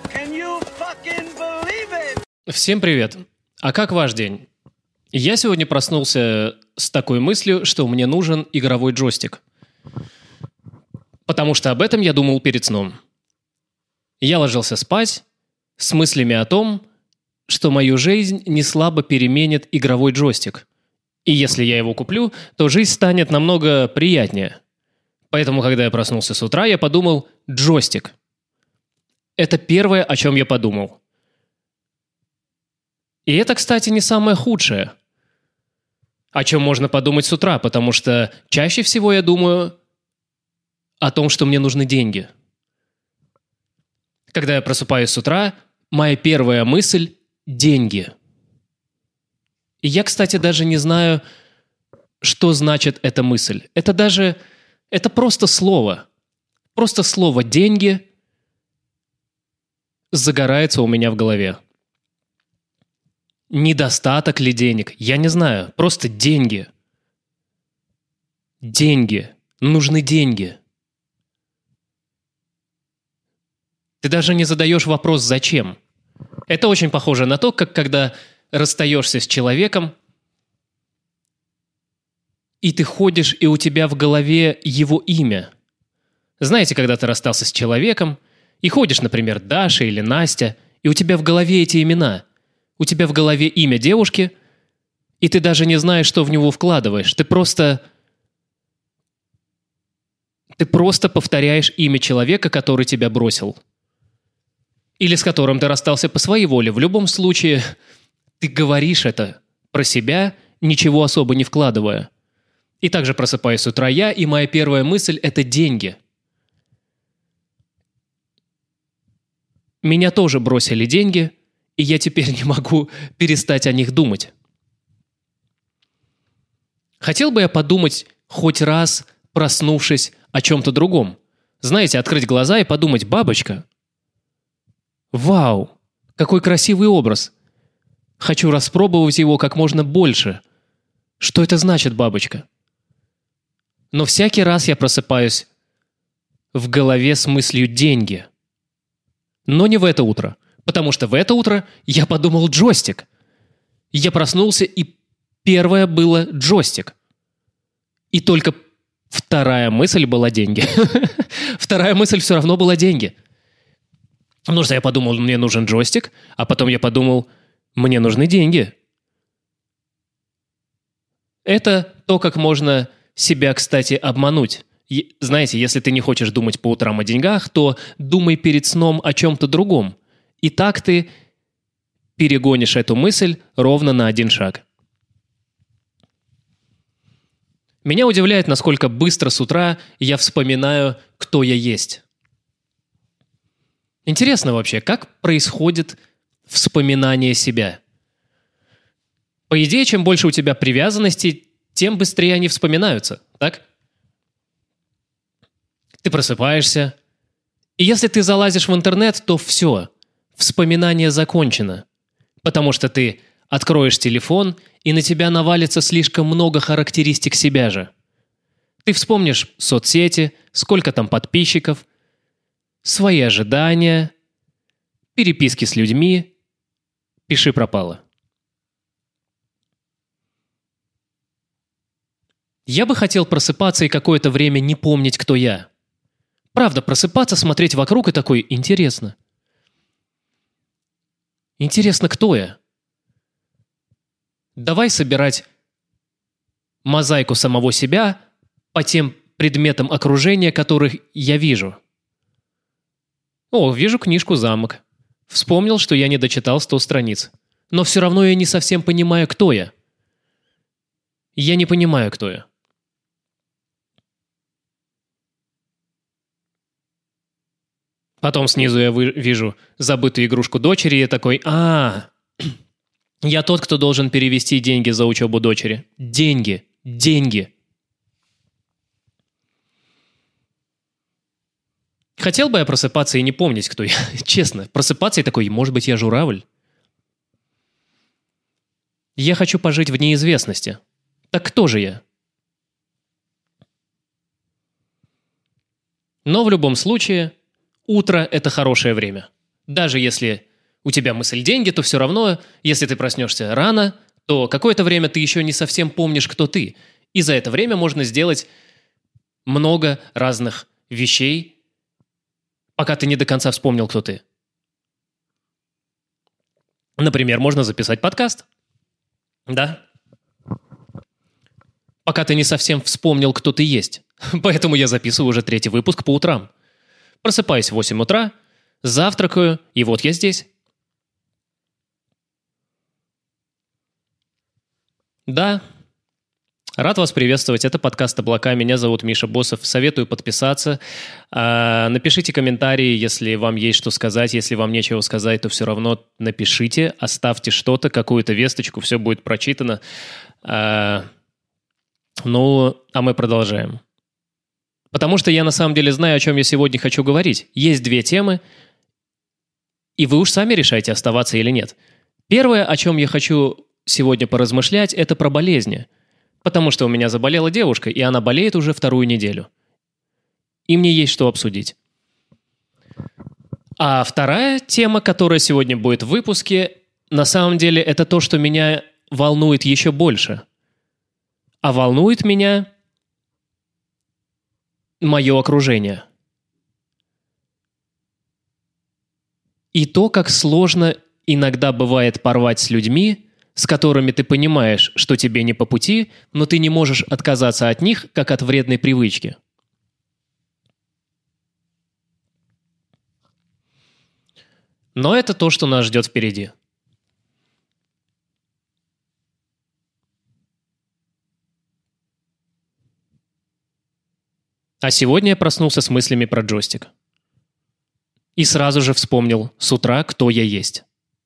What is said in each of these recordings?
Всем привет! А как ваш день? Я сегодня проснулся с такой мыслью, что мне нужен игровой джойстик. Потому что об этом я думал перед сном. Я ложился спать с мыслями о том, что мою жизнь не слабо переменит игровой джойстик. И если я его куплю, то жизнь станет намного приятнее. Поэтому, когда я проснулся с утра, я подумал «джойстик». Это первое, о чем я подумал. И это, кстати, не самое худшее, о чем можно подумать с утра, потому что чаще всего я думаю о том, что мне нужны деньги. Когда я просыпаюсь с утра, моя первая мысль – деньги. И я, кстати, даже не знаю, что значит эта мысль. Это просто слово. Просто слово «деньги» загорается у меня в голове. Недостаток ли денег? Я не знаю. Просто деньги. Деньги. Нужны деньги. Ты даже не задаешь вопрос «зачем?». Это очень похоже на то, как когда расстаешься с человеком, и ты ходишь, и у тебя в голове его имя. Знаете, когда ты расстался с человеком, и ходишь, например, Даша или Настя, и у тебя в голове эти имена. У тебя в голове имя девушки, и ты даже не знаешь, что в него вкладываешь. Ты просто повторяешь имя человека, который тебя бросил. Или с которым ты расстался по своей воле. В любом случае, ты говоришь это про себя, ничего особо не вкладывая. И также просыпаюсь с утра я, и моя первая мысль – это деньги. Меня тоже бросили деньги, и я теперь не могу перестать о них думать. Хотел бы я подумать хоть раз, проснувшись, о чем-то другом. Знаете, открыть глаза и подумать «бабочка». Вау, какой красивый образ. Хочу распробовать его как можно больше. Что это значит, бабочка? Но всякий раз я просыпаюсь в голове с мыслью «деньги». Но не в это утро. Потому что в это утро я подумал «джойстик». Я проснулся, и первое было «джойстик». И только вторая мысль была «деньги». Вторая мысль все равно была «деньги». Потому что я подумал, мне нужен джойстик, а потом я подумал, мне нужны деньги. Это то, как можно себя, кстати, обмануть. Знаете, если ты не хочешь думать по утрам о деньгах, то думай перед сном о чем-то другом. И так ты перегонишь эту мысль ровно на один шаг. Меня удивляет, насколько быстро с утра я вспоминаю, кто я есть. Интересно вообще, как происходит вспоминание себя? По идее, чем больше у тебя привязанностей, тем быстрее они вспоминаются, так? Ты просыпаешься, и если ты залазишь в интернет, то все, вспоминание закончено. Потому что ты откроешь телефон, и на тебя навалится слишком много характеристик себя же. Ты вспомнишь соцсети, сколько там подписчиков, свои ожидания, переписки с людьми, пиши пропало. Я бы хотел просыпаться и какое-то время не помнить, кто я. Правда, просыпаться, смотреть вокруг и такой «интересно». Интересно, кто я? Давай собирать мозаику самого себя по тем предметам окружения, которых я вижу. О, вижу книжку «Замок». Вспомнил, что я не дочитал 100 страниц. Но все равно я не совсем понимаю, кто я. Я не понимаю, кто я. Потом снизу я вижу забытую игрушку дочери, и я такой, я тот, кто должен перевести деньги за учебу дочери. Деньги. Деньги. Хотел бы я просыпаться и не помнить, кто я. Честно, просыпаться и такой, может быть, я журавль? Я хочу пожить в неизвестности. Так кто же я? Но в любом случае, утро – это хорошее время. Даже если у тебя мысль деньги, то все равно, если ты проснешься рано, то какое-то время ты еще не совсем помнишь, кто ты. И за это время можно сделать много разных вещей, пока ты не до конца вспомнил, кто ты. Например, можно записать подкаст. Да. Пока ты не совсем вспомнил, кто ты есть. Поэтому я записываю уже 3-й выпуск по утрам. Просыпаюсь в 8 утра, завтракаю, и вот я здесь. Да. Рад вас приветствовать. Это подкаст «Облака». Меня зовут Миша Босов. Советую подписаться. Напишите комментарии, если вам есть что сказать. Если вам нечего сказать, то все равно напишите, оставьте что-то, какую-то весточку, все будет прочитано. А мы продолжаем. Потому что я на самом деле знаю, о чем я сегодня хочу говорить. Есть 2 темы, и вы уж сами решайте, оставаться или нет. Первое, о чем я хочу сегодня поразмышлять, это про болезни. Потому что у меня заболела девушка, и она болеет уже 2-ю неделю. И мне есть что обсудить. А вторая тема, которая сегодня будет в выпуске, на самом деле это то, что меня волнует еще больше. А волнует меня мое окружение. И то, как сложно иногда бывает порвать с людьми, с которыми ты понимаешь, что тебе не по пути, но ты не можешь отказаться от них, как от вредной привычки. Но это то, что нас ждет впереди. А сегодня я проснулся с мыслями про джойстик. И сразу же вспомнил с утра, кто я есть.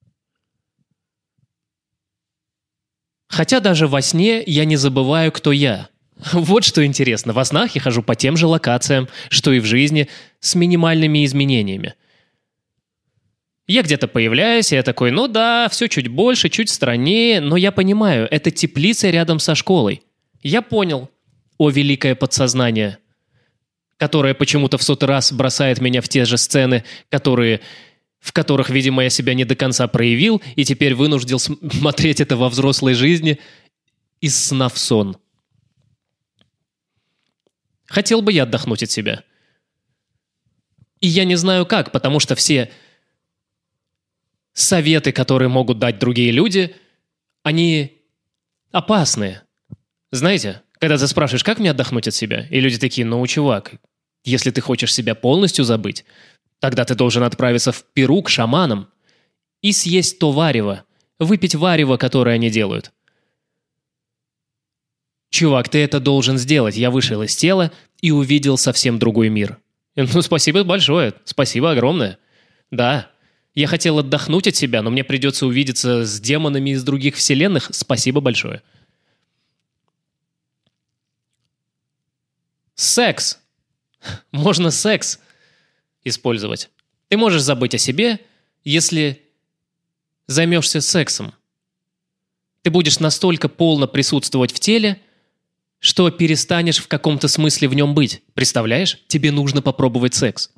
Хотя даже во сне я не забываю, кто я. Вот что интересно. Во снах я хожу по тем же локациям, что и в жизни, с минимальными изменениями. Я где-то появляюсь, и я такой, ну да, все чуть больше, чуть страннее, но я понимаю, это теплица рядом со школой. Я понял, о великое подсознание, которое почему-то в 100-й раз бросает меня в те же сцены, в которых, видимо, я себя не до конца проявил, и теперь вынужден смотреть это во взрослой жизни из сна в сон. Хотел бы я отдохнуть от себя. И я не знаю как, потому что все советы, которые могут дать другие люди, они опасные. Знаете, когда ты спрашиваешь, как мне отдохнуть от себя, и люди такие, ну, чувак, если ты хочешь себя полностью забыть, тогда ты должен отправиться в Перу к шаманам и съесть то варево, выпить варево, которое они делают. Чувак, ты это должен сделать. Я вышел из тела и увидел совсем другой мир. Ну, спасибо большое, спасибо огромное. Да, я хотел отдохнуть от себя, но мне придется увидеться с демонами из других вселенных. Спасибо большое. Секс. Можно секс использовать. Ты можешь забыть о себе, если займешься сексом. Ты будешь настолько полно присутствовать в теле, что перестанешь в каком-то смысле в нем быть. Представляешь? Тебе нужно попробовать секс.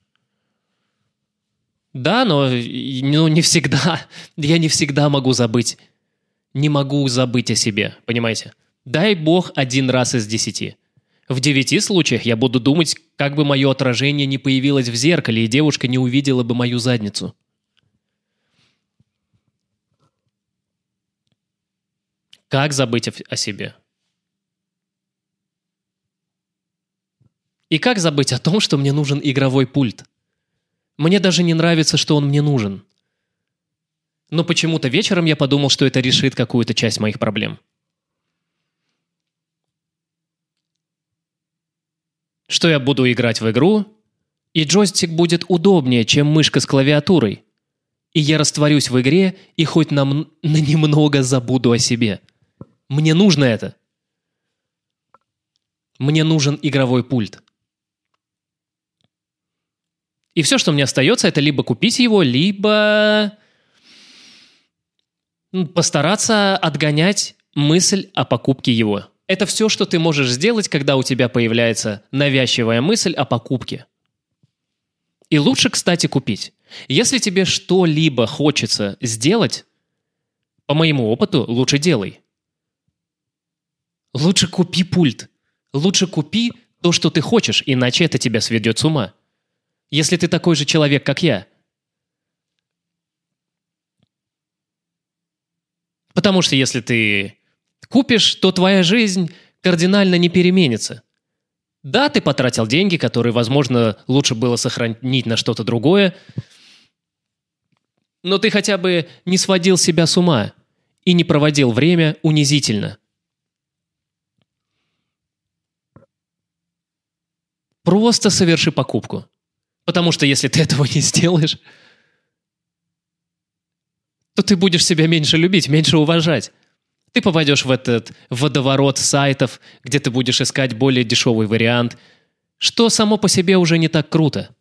Да, но не всегда. Я не всегда могу забыть. Не могу забыть о себе, понимаете? Дай бог 1 раз из 10. В 9 случаях я буду думать, как бы мое отражение не появилось в зеркале, и девушка не увидела бы мою задницу. Как забыть о себе? И как забыть о том, что мне нужен игровой пульт? Мне даже не нравится, что он мне нужен. Но почему-то вечером я подумал, что это решит какую-то часть моих проблем. Что я буду играть в игру, и джойстик будет удобнее, чем мышка с клавиатурой. И я растворюсь в игре и хоть на немного забуду о себе. Мне нужно это. Мне нужен игровой пульт. И все, что мне остается, это либо купить его, либо постараться отгонять мысль о покупке его. Это все, что ты можешь сделать, когда у тебя появляется навязчивая мысль о покупке. И лучше, кстати, купить. Если тебе что-либо хочется сделать, по моему опыту, лучше делай. Лучше купи пульт. Лучше купи то, что ты хочешь, иначе это тебя сведет с ума. Если ты такой же человек, как я. Потому что если ты купишь, то твоя жизнь кардинально не переменится. Да, ты потратил деньги, которые, возможно, лучше было сохранить на что-то другое, но ты хотя бы не сводил себя с ума и не проводил время унизительно. Просто соверши покупку. Потому что если ты этого не сделаешь, то ты будешь себя меньше любить, меньше уважать. Ты попадешь в этот водоворот сайтов, где ты будешь искать более дешевый вариант, что само по себе уже не так круто.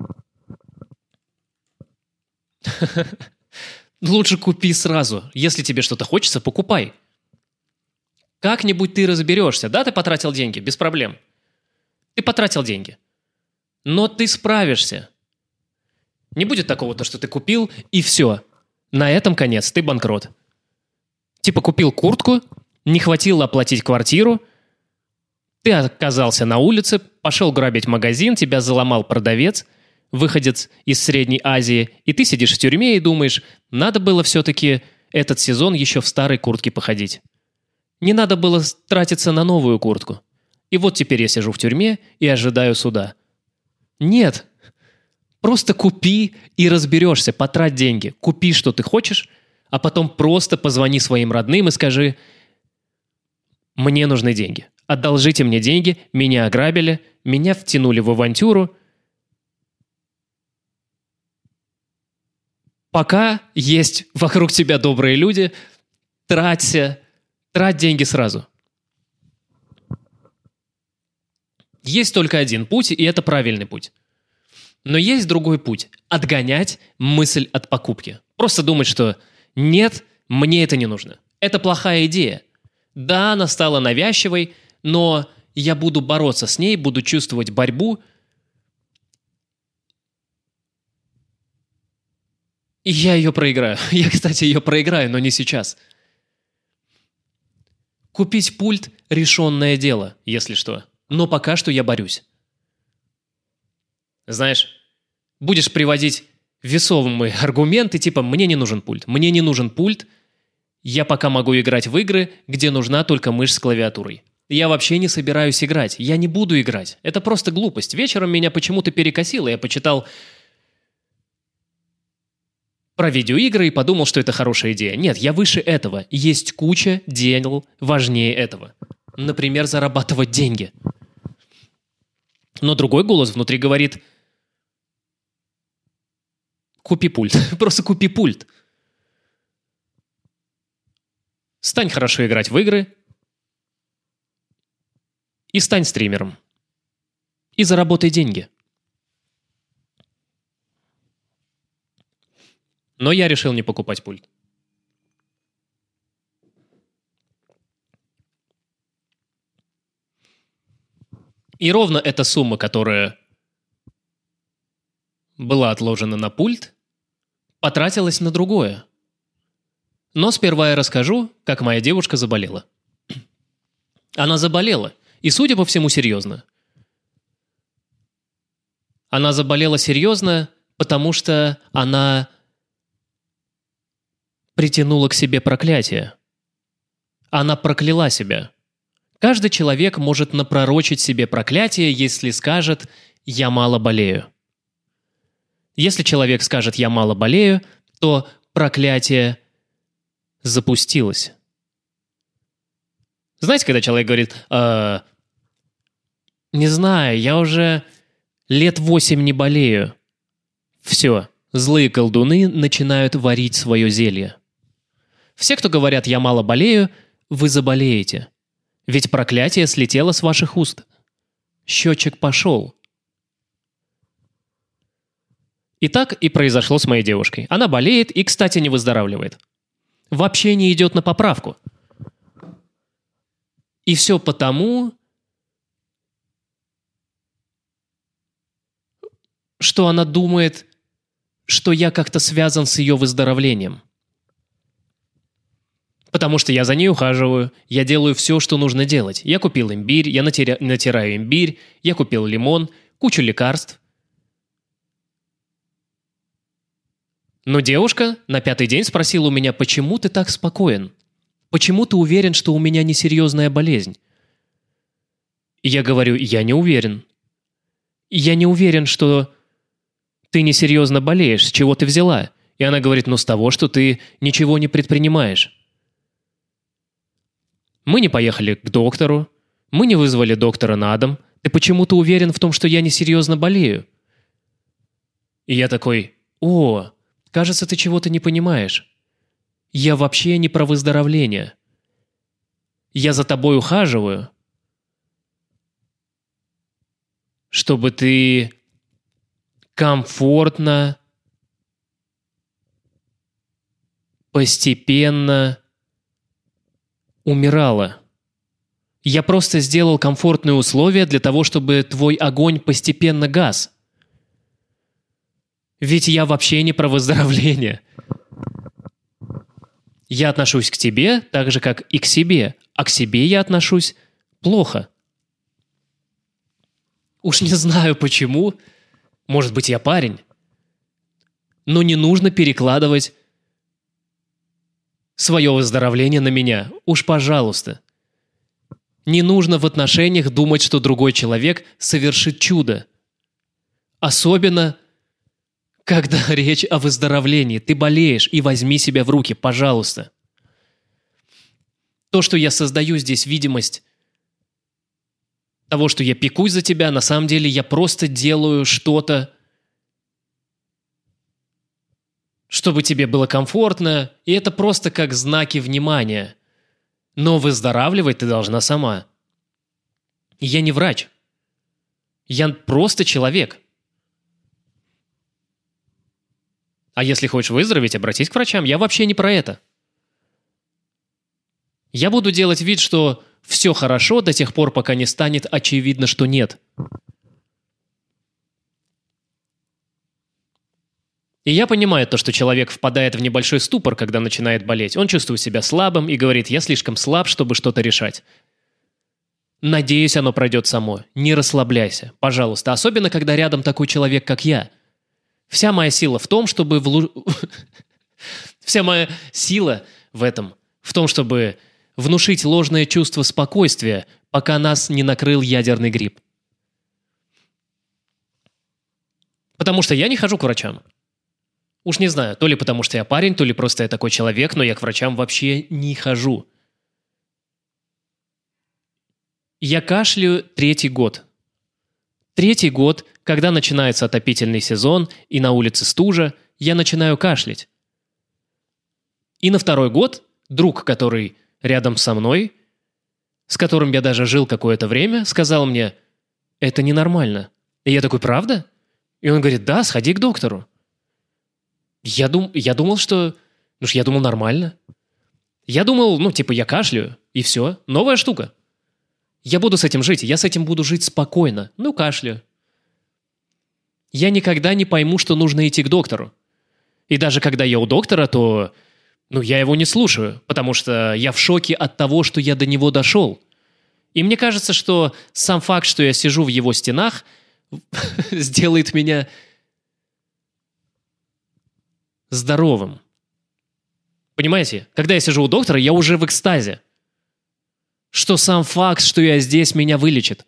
Лучше купи сразу. Если тебе что-то хочется, покупай. Как-нибудь ты разберешься. Да, ты потратил деньги, без проблем. Ты потратил деньги. Но ты справишься. Не будет такого, то, что ты купил, и все. На этом конец, ты банкрот. Типа купил куртку, не хватило оплатить квартиру, ты оказался на улице, пошел грабить магазин, тебя заломал продавец, выходец из Средней Азии, и ты сидишь в тюрьме и думаешь, надо было все-таки этот сезон еще в старой куртке походить. Не надо было тратиться на новую куртку. И вот теперь я сижу в тюрьме и ожидаю суда. Нет. Просто купи и разберешься, потрать деньги. Купи, что ты хочешь, а потом просто позвони своим родным и скажи: «Мне нужны деньги. Одолжите мне деньги, меня ограбили, меня втянули в авантюру. Пока есть вокруг тебя добрые люди, трать деньги сразу». Есть только один путь, и это правильный путь. Но есть другой путь – отгонять мысль от покупки. Просто думать, что нет, мне это не нужно. Это плохая идея. Да, она стала навязчивой, но я буду бороться с ней, буду чувствовать борьбу. И я ее проиграю. Я, кстати, ее проиграю, но не сейчас. Купить пульт – решенное дело, если что. Но пока что я борюсь. Знаешь, будешь приводить весомые аргументы, типа «мне не нужен пульт». Мне не нужен пульт, я пока могу играть в игры, где нужна только мышь с клавиатурой. Я вообще не собираюсь играть, я не буду играть. Это просто глупость. Вечером меня почему-то перекосило, я почитал про видеоигры и подумал, что это хорошая идея. Нет, я выше этого. Есть куча дел важнее этого. Например, зарабатывать деньги. Но другой голос внутри говорит: купи пульт. Просто купи пульт. Стань хорошо играть в игры. И стань стримером. И заработай деньги. Но я решил не покупать пульт. И ровно эта сумма, которая была отложена на пульт, потратилась на другое. Но сперва я расскажу, как моя девушка заболела. Она заболела, и, судя по всему, серьезно. Она заболела серьезно, потому что она притянула к себе проклятие. Она прокляла себя. Каждый человек может напророчить себе проклятие, если скажет «я мало болею». Если человек скажет «я мало болею», то проклятие запустилось. Знаете, когда человек говорит: «Не знаю, я уже лет 8 не болею». Все, злые колдуны начинают варить свое зелье. Все, кто говорят «я мало болею», вы заболеете. Ведь проклятие слетело с ваших уст. Счетчик пошел. И так и произошло с моей девушкой. Она болеет и, кстати, не выздоравливает. Вообще не идет на поправку. И все потому, что она думает, что я как-то связан с ее выздоровлением. Потому что я за ней ухаживаю, я делаю все, что нужно делать. Я купил имбирь, я натираю имбирь, я купил лимон, кучу лекарств. Но девушка на 5-й день спросила у меня, почему ты так спокоен? Почему ты уверен, что у меня несерьезная болезнь? И я говорю, я не уверен. Я не уверен, что ты несерьезно болеешь, с чего ты взяла? И она говорит, ну с того, что ты ничего не предпринимаешь. Мы не поехали к доктору, мы не вызвали доктора на дом. Ты почему-то уверен в том, что я несерьезно болею? И я такой, кажется, ты чего-то не понимаешь. Я вообще не про выздоровление. Я за тобой ухаживаю, чтобы ты комфортно, постепенно умирала. Я просто сделал комфортные условия для того, чтобы твой огонь постепенно гас. Ведь я вообще не про выздоровление. Я отношусь к тебе так же, как и к себе, а к себе я отношусь плохо. Уж не знаю почему, может быть, я парень, но не нужно перекладывать свое выздоровление на меня. Уж пожалуйста. Не нужно в отношениях думать, что другой человек совершит чудо. Особенно, когда речь о выздоровлении. Ты болеешь, и возьми себя в руки, пожалуйста. То, что я создаю здесь видимость того, что я пекусь за тебя, на самом деле я просто делаю что-то, чтобы тебе было комфортно, и это просто как знаки внимания. Но выздоравливать ты должна сама. Я не врач. Я просто человек. А если хочешь выздороветь, обратись к врачам. Я вообще не про это. Я буду делать вид, что все хорошо до тех пор, пока не станет очевидно, что нет. И я понимаю то, что человек впадает в небольшой ступор, когда начинает болеть. Он чувствует себя слабым и говорит, я слишком слаб, чтобы что-то решать. Надеюсь, оно пройдет само. Не расслабляйся, пожалуйста. Особенно, когда рядом такой человек, как я. Вся моя сила в том, чтобы... Вся моя сила в этом, в том, чтобы внушить ложное чувство спокойствия, пока нас не накрыл ядерный грипп. Потому что я не хожу к врачам. Уж не знаю, то ли потому что я парень, то ли просто я такой человек, но я к врачам вообще не хожу. Я кашляю 3-й год. 3-й год, когда начинается отопительный сезон и на улице стужа, я начинаю кашлять. И на 2-й год друг, который рядом со мной, с которым я даже жил какое-то время, сказал мне, это ненормально. И я такой, правда? И он говорит, да, сходи к доктору. Я думал, что... я думал, нормально. Я думал, я кашляю, и все. Новая штука. Я буду с этим жить, я с этим буду жить спокойно. Кашляю. Я никогда не пойму, что нужно идти к доктору. И даже когда я у доктора, то... я его не слушаю, потому что я в шоке от того, что я до него дошел. И мне кажется, что сам факт, что я сижу в его стенах, сделает меня... здоровым. Понимаете? Когда я сижу у доктора, я уже в экстазе. Что сам факт, что я здесь, меня вылечит.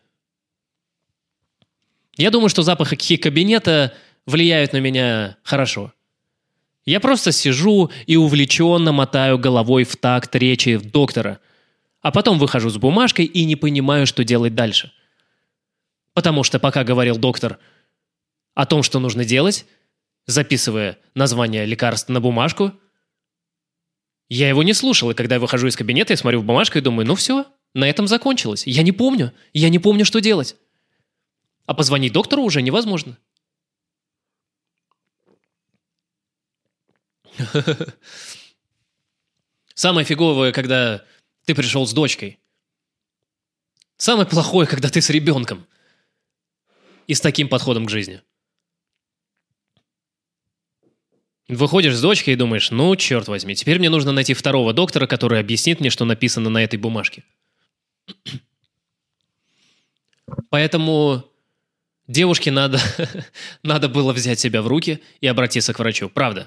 Я думаю, что запахи кабинета влияют на меня хорошо. Я просто сижу и увлеченно мотаю головой в такт речи доктора, а потом выхожу с бумажкой и не понимаю, что делать дальше. Потому что пока говорил доктор о том, что нужно делать, записывая название лекарств на бумажку, я его не слушал, и когда я выхожу из кабинета, я смотрю в бумажку и думаю, все, на этом закончилось. Я не помню, что делать. А позвонить доктору уже невозможно. Самое фиговое, когда ты пришел с дочкой. Самое плохое, когда ты с ребенком. И с таким подходом к жизни. Выходишь с дочкой и думаешь, ну, черт возьми, теперь мне нужно найти второго доктора, который объяснит мне, что написано на этой бумажке. Поэтому девушке надо было взять себя в руки и обратиться к врачу. Правда.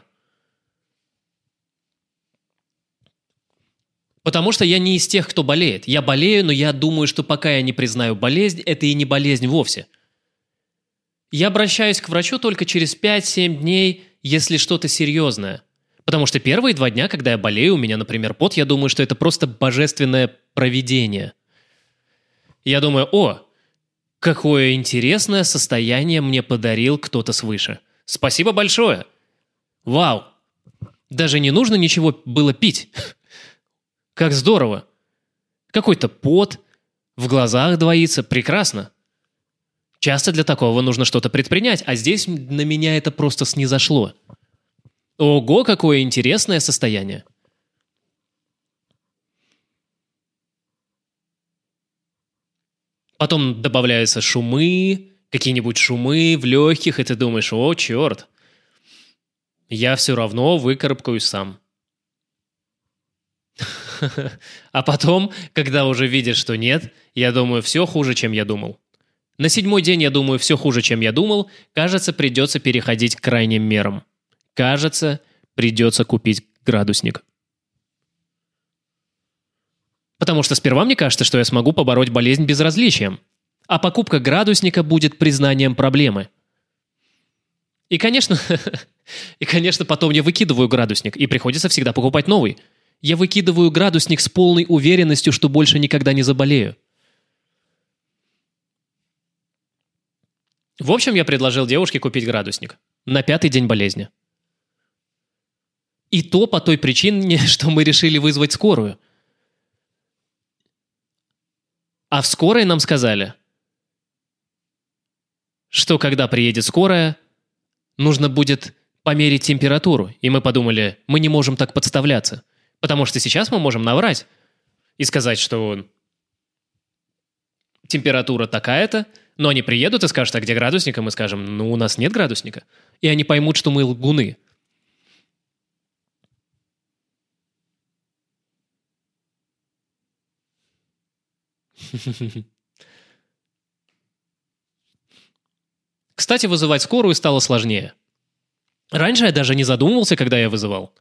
Потому что я не из тех, кто болеет. Я болею, но я думаю, что пока я не признаю болезнь, это и не болезнь вовсе. Я обращаюсь к врачу только через 5-7 дней, если что-то серьезное. Потому что первые 2 дня, когда я болею, у меня, например, пот, я думаю, что это просто божественное провидение. Я думаю, о, какое интересное состояние мне подарил кто-то свыше. Спасибо большое. Вау. Даже не нужно ничего было пить. Как здорово. Какой-то пот, в глазах двоится, прекрасно. Часто для такого нужно что-то предпринять, а здесь на меня это просто снизошло. Ого, какое интересное состояние. Потом добавляются шумы, какие-нибудь шумы в легких, и ты думаешь, о, черт, я все равно выкарабкаюсь сам. А потом, когда уже видишь, что нет, я думаю, все хуже, чем я думал. На 7-й день я думаю, все хуже, чем я думал. Кажется, придется переходить к крайним мерам. Кажется, придется купить градусник. Потому что сперва мне кажется, что я смогу побороть болезнь безразличием. А покупка градусника будет признанием проблемы. И, конечно, потом я выкидываю градусник, и приходится всегда покупать новый. Я выкидываю градусник с полной уверенностью, что больше никогда не заболею. В общем, я предложил девушке купить градусник на 5-й день болезни. И то по той причине, что мы решили вызвать скорую. А в скорой нам сказали, что когда приедет скорая, нужно будет померить температуру. И мы подумали, мы не можем так подставляться. Потому что сейчас мы можем наврать и сказать, что температура такая-то, но они приедут и скажут, а где градусник? И мы скажем, ну, у нас нет градусника. И они поймут, что мы лгуны. Кстати, вызывать скорую стало сложнее. Раньше я даже не задумывался, когда я вызывал.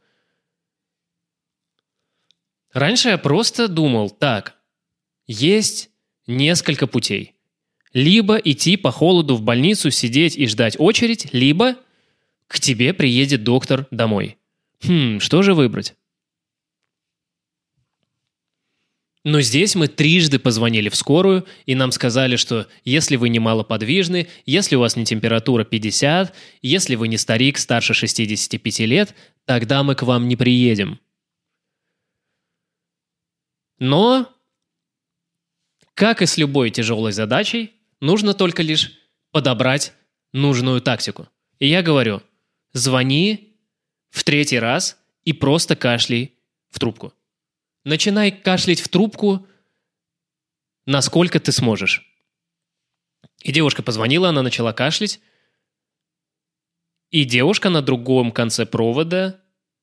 Раньше я просто думал, так, есть несколько путей. Либо идти по холоду в больницу, сидеть и ждать очередь, либо к тебе приедет доктор домой. Что же выбрать? Но здесь мы 3 позвонили в скорую, и нам сказали, что если вы не малоподвижны, если у вас не температура 50, если вы не старик старше 65 лет, тогда мы к вам не приедем. Но, как и с любой тяжелой задачей, нужно только лишь подобрать нужную тактику. И я говорю, звони в 3-й раз и просто кашляй в трубку. Начинай кашлять в трубку, насколько ты сможешь. И девушка позвонила, она начала кашлять. И девушка на другом конце провода...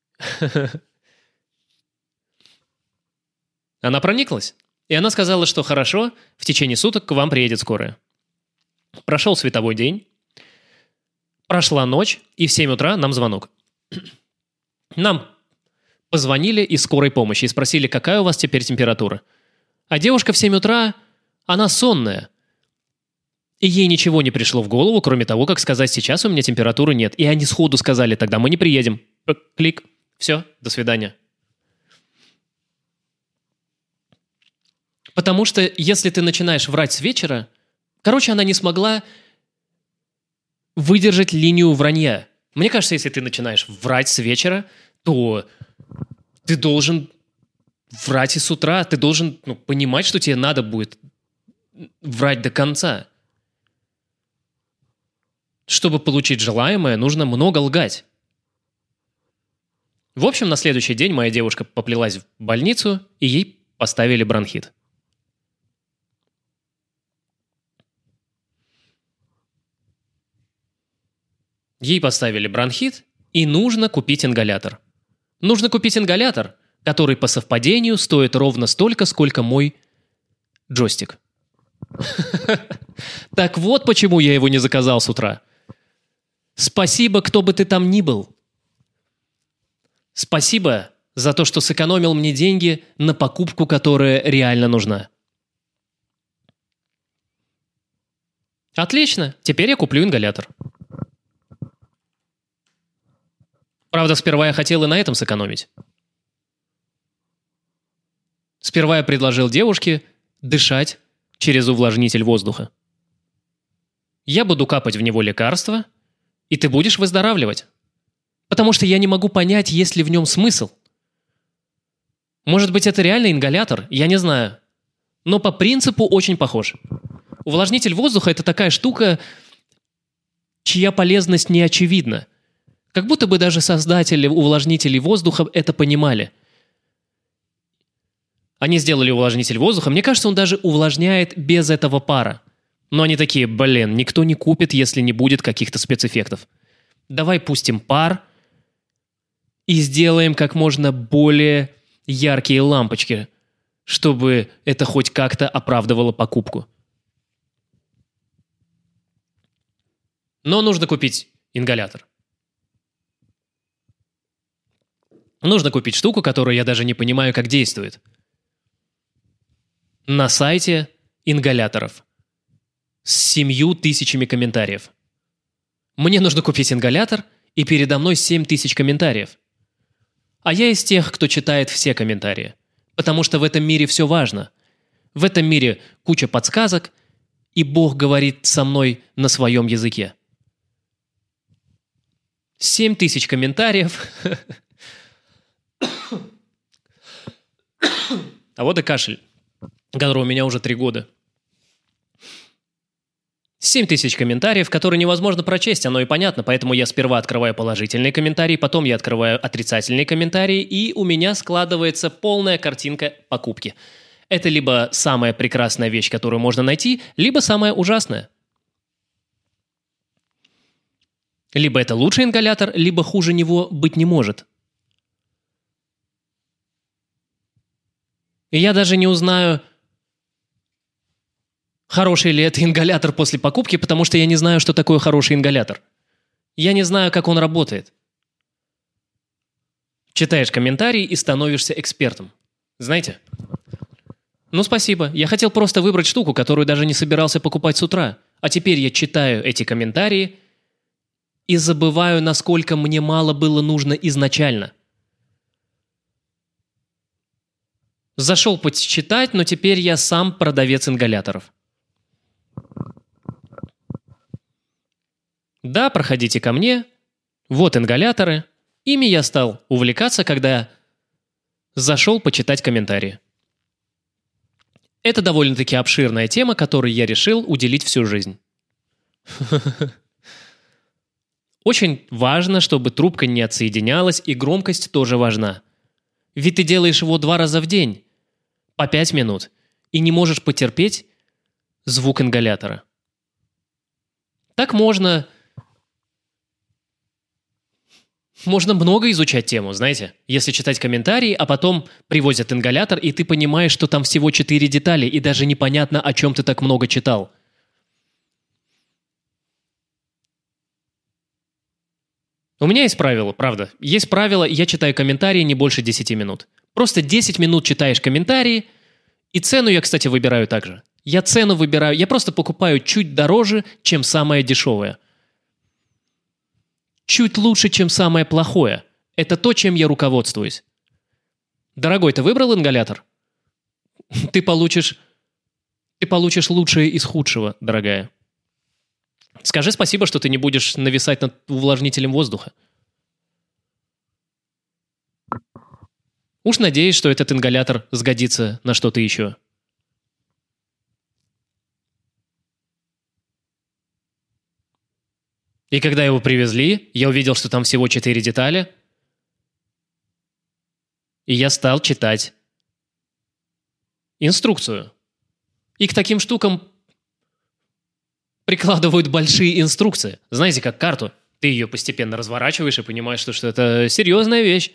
Она прониклась. И она сказала, что хорошо, в течение суток к вам приедет скорая. Прошел световой день. Прошла ночь, и в 7 утра нам звонок. Нам позвонили из скорой помощи и спросили, какая у вас теперь температура. А девушка в 7 утра, она сонная. И ей ничего не пришло в голову, кроме того, как сказать, сейчас у меня температуры нет. И они сходу сказали, тогда мы не приедем. Клик. Все, до свидания. Потому что если ты начинаешь врать с вечера... Короче, она не смогла выдержать линию вранья. Мне кажется, если ты начинаешь врать с вечера, то ты должен врать и с утра. Ты должен понимать, что тебе надо будет врать до конца. Чтобы получить желаемое, нужно много лгать. В общем, на следующий день моя девушка поплелась в больницу, и ей поставили бронхит. Ей поставили бронхит, И нужно купить ингалятор. Нужно купить ингалятор, который по совпадению стоит ровно столько, сколько мой джойстик. Так вот почему я его не заказал с утра. Спасибо, кто бы ты там ни был. Спасибо за то, что сэкономил мне деньги на покупку, которая реально нужна. Отлично, теперь я куплю ингалятор. Правда, сперва я хотел и на этом сэкономить. Сперва я предложил девушке дышать через увлажнитель воздуха. Я буду капать в него лекарства, и ты будешь выздоравливать. Потому что я не могу понять, есть ли в нем смысл. Может быть, это реально ингалятор, я не знаю. Но по принципу очень похож. Увлажнитель воздуха – это такая штука, чья полезность не очевидна. Как будто бы даже создатели увлажнителей воздуха это понимали. Они сделали увлажнитель воздуха. Мне кажется, он даже увлажняет без этого пара. Но они такие, никто не купит, если не будет каких-то спецэффектов. Давай пустим пар и сделаем как можно более яркие лампочки, чтобы это хоть как-то оправдывало покупку. Но нужно купить ингалятор. Нужно купить штуку, которую я даже не понимаю, как действует. На сайте ингаляторов. С 7000 комментариев. Мне нужно купить ингалятор, и передо мной 7000 комментариев. А я из тех, кто читает все комментарии. Потому что в этом мире все важно. В этом мире куча подсказок, и Бог говорит со мной на своем языке. 7000 комментариев. А вот и кашель, который у меня уже 3 года. 7000 комментариев, которые невозможно прочесть, оно и понятно, поэтому я сперва открываю положительные комментарии, потом я открываю отрицательные комментарии, и у меня складывается полная картинка покупки. Это либо самая прекрасная вещь, которую можно найти, либо самая ужасная. Либо это лучший ингалятор, либо хуже него быть не может. И я даже не узнаю, хороший ли это ингалятор после покупки, потому что я не знаю, что такое хороший ингалятор. Я не знаю, как он работает. Читаешь комментарии и становишься экспертом. Знаете? Ну, спасибо. Я хотел просто выбрать штуку, которую даже не собирался покупать с утра. А теперь я читаю эти комментарии и забываю, насколько мне мало было нужно изначально. Зашел почитать, но теперь я сам продавец ингаляторов. Да, проходите ко мне. Вот ингаляторы. Ими я стал увлекаться, когда зашел почитать комментарии. Это довольно-таки обширная тема, которой я решил уделить всю жизнь. Очень важно, чтобы трубка не отсоединялась, и громкость тоже важна. Ведь ты делаешь его 2 раза в день, по 5 минут, и не можешь потерпеть звук ингалятора. Так можно много изучать тему, знаете, если читать комментарии, а потом привозят ингалятор, и ты понимаешь, что там всего 4 детали, и даже непонятно, о чем ты так много читал. У меня есть правило, правда. Есть правило, я читаю комментарии не больше 10 минут. Просто 10 минут читаешь комментарии, и цену я, кстати, выбираю так же. Я цену выбираю, я просто покупаю чуть дороже, чем самое дешевое. Чуть лучше, чем самое плохое. Это то, чем я руководствуюсь. Дорогой, ты выбрал ингалятор? Ты получишь лучшее из худшего, дорогая. Скажи спасибо, что ты не будешь нависать над увлажнителем воздуха. Уж надеюсь, что этот ингалятор сгодится на что-то еще. И когда его привезли, я увидел, что там всего 4 детали, и я стал читать инструкцию. И к таким штукам прикладывают большие инструкции. Знаете, как карту. Ты ее постепенно разворачиваешь и понимаешь, что это серьезная вещь.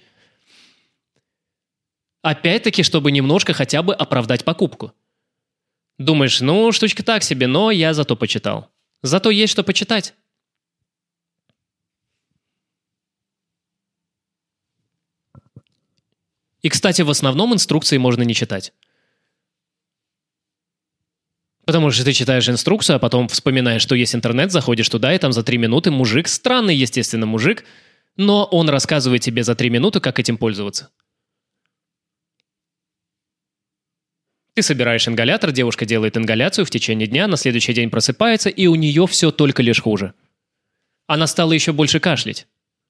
Опять-таки, чтобы немножко хотя бы оправдать покупку. Думаешь, ну, штучка так себе, но я зато почитал. Зато есть что почитать. И, кстати, в основном инструкции можно не читать. Потому что ты читаешь инструкцию, а потом вспоминаешь, что есть интернет, заходишь туда, и там за 3 минуты мужик, странный, естественно, мужик, но он рассказывает тебе за 3 минуты, как этим пользоваться. Ты собираешь ингалятор, девушка делает ингаляцию в течение дня, на следующий день просыпается, и у нее все только лишь хуже. Она стала еще больше кашлять.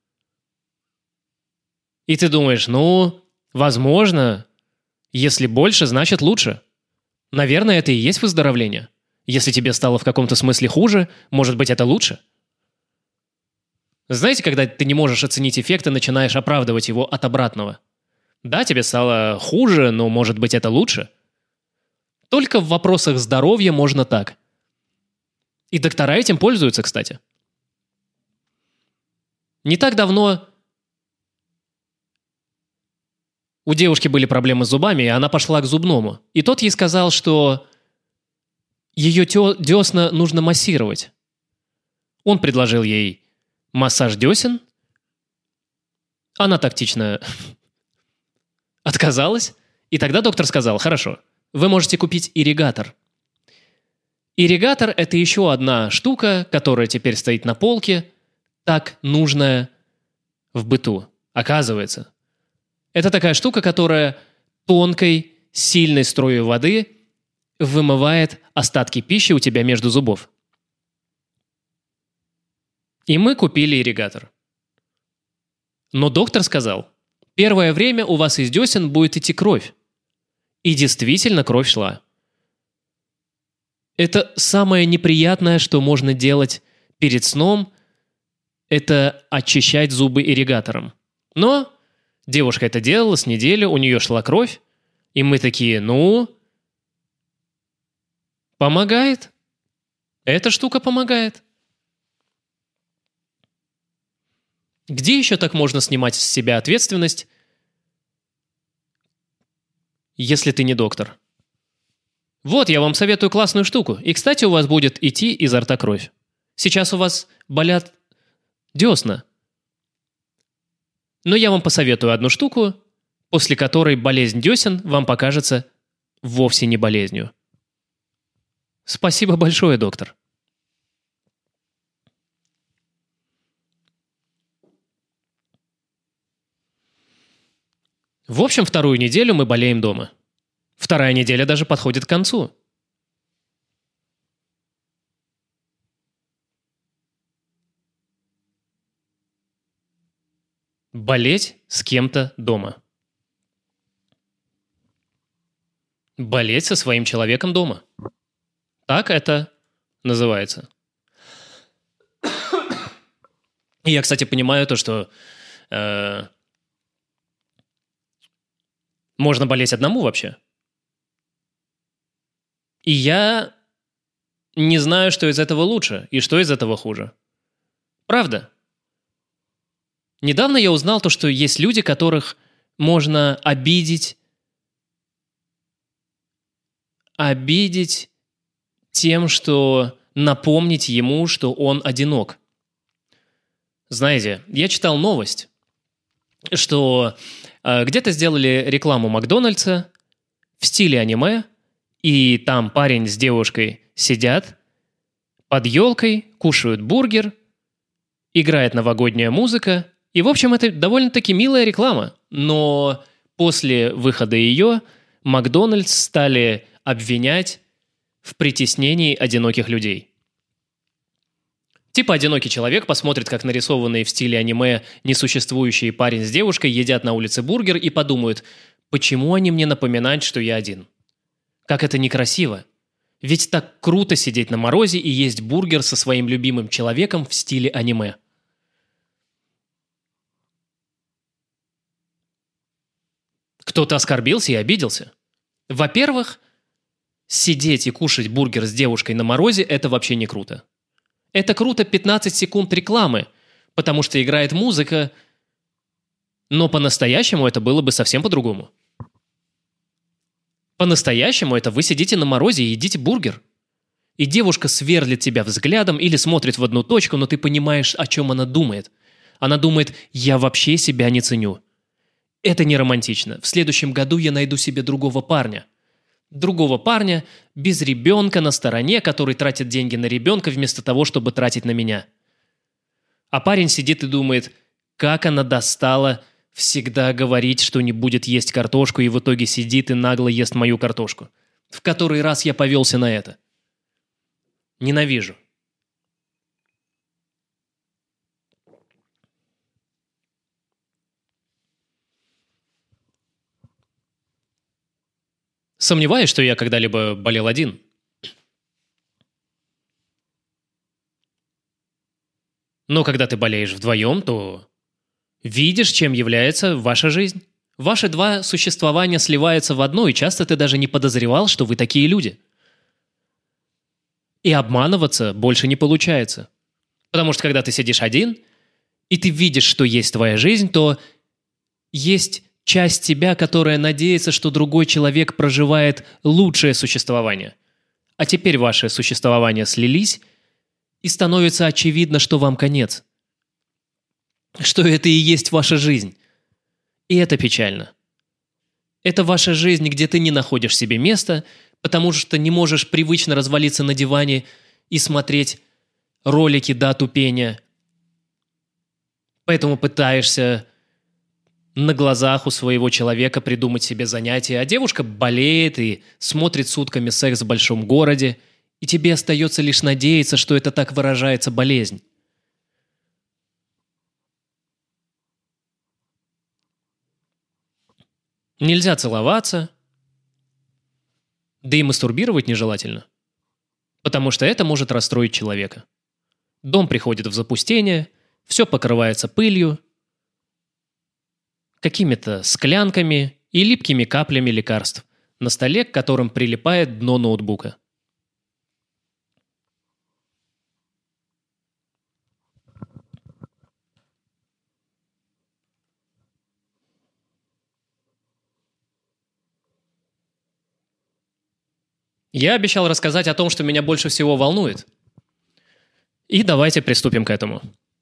И ты думаешь, ну, возможно, если больше, значит лучше. Наверное, это и есть выздоровление. Если тебе стало в каком-то смысле хуже, может быть, это лучше. Знаете, когда ты не можешь оценить эффект и начинаешь оправдывать его от обратного? Да, тебе стало хуже, но, может быть, это лучше. Только в вопросах здоровья можно так. И доктора этим пользуются, кстати. Не так давно у девушки были проблемы с зубами, и она пошла к зубному. И тот ей сказал, что ее десна нужно массировать. Он предложил ей массаж десен. Она тактично отказалась. И тогда доктор сказал, хорошо, вы можете купить ирригатор. Ирригатор – это еще одна штука, которая теперь стоит на полке, так нужная в быту. Оказывается, это такая штука, которая тонкой, сильной струей воды вымывает остатки пищи у тебя между зубов. И мы купили ирригатор. Но доктор сказал, первое время у вас из десен будет идти кровь. И действительно кровь шла. Это самое неприятное, что можно делать перед сном, это очищать зубы ирригатором. Но девушка это делала с неделю, у нее шла кровь, и мы такие, ну, помогает. Эта штука помогает. Где еще так можно снимать с себя ответственность, если ты не доктор? Вот, я вам советую классную штуку. И, кстати, у вас будет идти изо рта кровь. Сейчас у вас болят десна. Но я вам посоветую одну штуку, после которой болезнь десен вам покажется вовсе не болезнью. Спасибо большое, доктор. В общем, вторую неделю мы болеем дома. Вторая неделя даже подходит к концу. Болеть с кем-то дома. Болеть со своим человеком дома. Так это называется. И я, кстати, понимаю то, что можно болеть одному вообще. И я не знаю, что из этого лучше и что из этого хуже. Правда. Недавно я узнал то, что есть люди, которых можно обидеть тем, что напомнить ему, что он одинок. Знаете, я читал новость, что где-то сделали рекламу Макдональдса в стиле аниме, и там парень с девушкой сидят под елкой, кушают бургер, играет новогодняя музыка. И, в общем, это довольно-таки милая реклама. Но после выхода ее Макдональдс стали обвинять в притеснении одиноких людей. Типа одинокий человек посмотрит, как нарисованные в стиле аниме несуществующие парень с девушкой едят на улице бургер и подумают, почему они мне напоминают, что я один? Как это некрасиво. Ведь так круто сидеть на морозе и есть бургер со своим любимым человеком в стиле аниме. Кто-то оскорбился и обиделся. Во-первых, сидеть и кушать бургер с девушкой на морозе – это вообще не круто. Это круто 15 секунд рекламы, потому что играет музыка, но по-настоящему это было бы совсем по-другому. По-настоящему это вы сидите на морозе и едите бургер. И девушка сверлит тебя взглядом или смотрит в одну точку, но ты понимаешь, о чем она думает. Она думает: «Я вообще себя не ценю». Это не романтично. В следующем году я найду себе другого парня. Другого парня без ребенка на стороне, который тратит деньги на ребенка вместо того, чтобы тратить на меня. А парень сидит и думает: как она достала всегда говорить, что не будет есть картошку, и в итоге сидит и нагло ест мою картошку. В который раз я повелся на это. Ненавижу. Сомневаюсь, что я когда-либо болел один. Но когда ты болеешь вдвоем, то видишь, чем является ваша жизнь. Ваши два существования сливаются в одно, и часто ты даже не подозревал, что вы такие люди. И обманываться больше не получается. Потому что когда ты сидишь один, и ты видишь, что есть твоя жизнь, то есть часть тебя, которая надеется, что другой человек проживает лучшее существование. А теперь ваши существования слились, и становится очевидно, что вам конец. Что это и есть ваша жизнь. И это печально. Это ваша жизнь, где ты не находишь себе места, потому что не можешь привычно развалиться на диване и смотреть ролики до отупения. Поэтому пытаешься на глазах у своего человека придумать себе занятие, а девушка болеет и смотрит сутками секс в большом городе, и тебе остается лишь надеяться, что это так выражается болезнь. Нельзя целоваться, да и мастурбировать нежелательно, потому что это может расстроить человека. Дом приходит в запустение, все покрывается пылью, какими-то склянками и липкими каплями лекарств на столе, к которым прилипает дно ноутбука. Я обещал рассказать о том, что меня больше всего волнует. И давайте приступим к этому.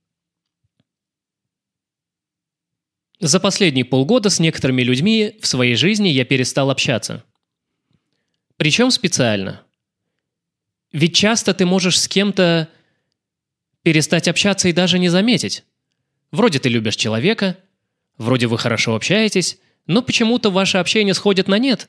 За последние полгода с некоторыми людьми в своей жизни я перестал общаться. Причем специально. Ведь часто ты можешь с кем-то перестать общаться и даже не заметить. Вроде ты любишь человека, вроде вы хорошо общаетесь, но почему-то ваше общение сходит на нет.